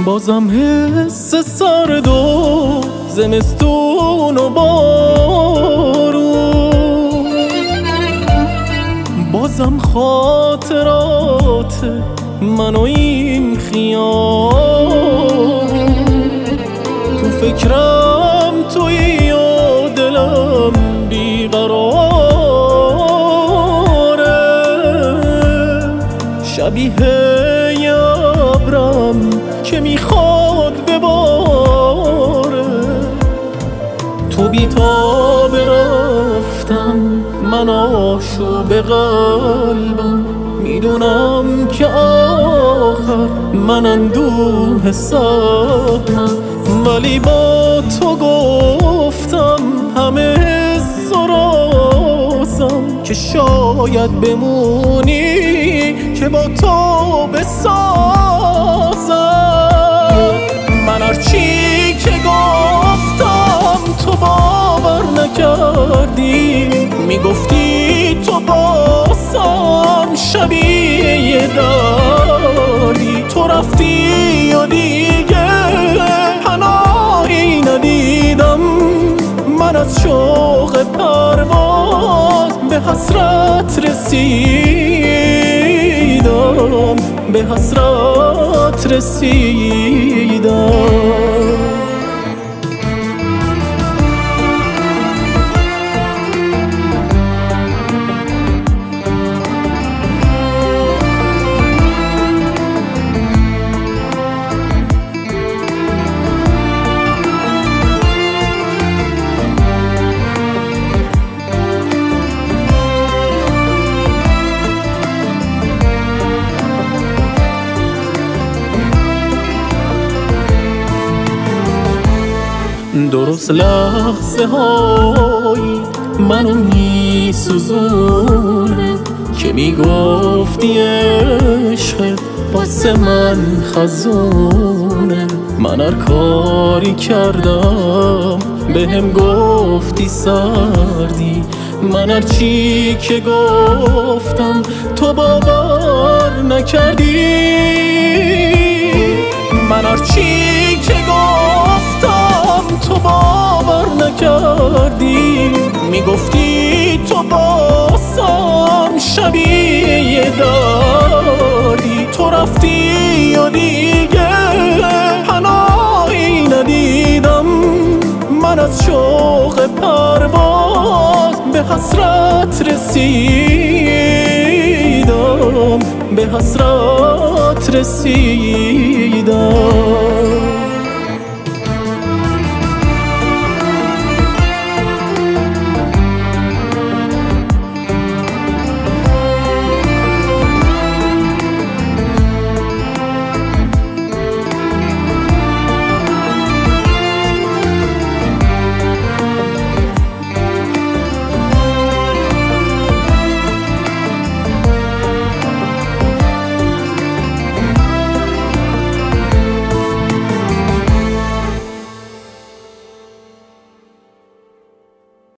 بازم حس سرد و زمستون و بارون، بازم خاطرات من و این خیابون. تو فکرم تویی و دلم بیقراره، شبیه ابرم که میخواد بباره. تو بی‌تاب رفتم، من آشوب قلبم، میدونم که آخر من اندوه سهمم، ولی با تو گفتم همه حس و رازم که شاید بمونی که با تو بسازم. من هرچی که گفتم تو باور نکردی، میگفتی تو بازم شبیه داری. تو رفتی و دیگه پناهی ندیدم، من از شوق پرواز به حسرت رسیدم، به حسرت رسیدم. درست لحظه هایی منو میسوزونه که میگفتی عشقت واسه من خزونه. من هر کاری کردم بهم گفتی سردی، من هر چی که گفتم تو باور نکردی. من هر چی که گفتم تو باور نکردی، میگفتی تو بازم شبیه داری. تو رفتی و دیگه پناهی ندیدم، من از شوق پرواز به حسرت رسیدم، به حسرت رسیدم.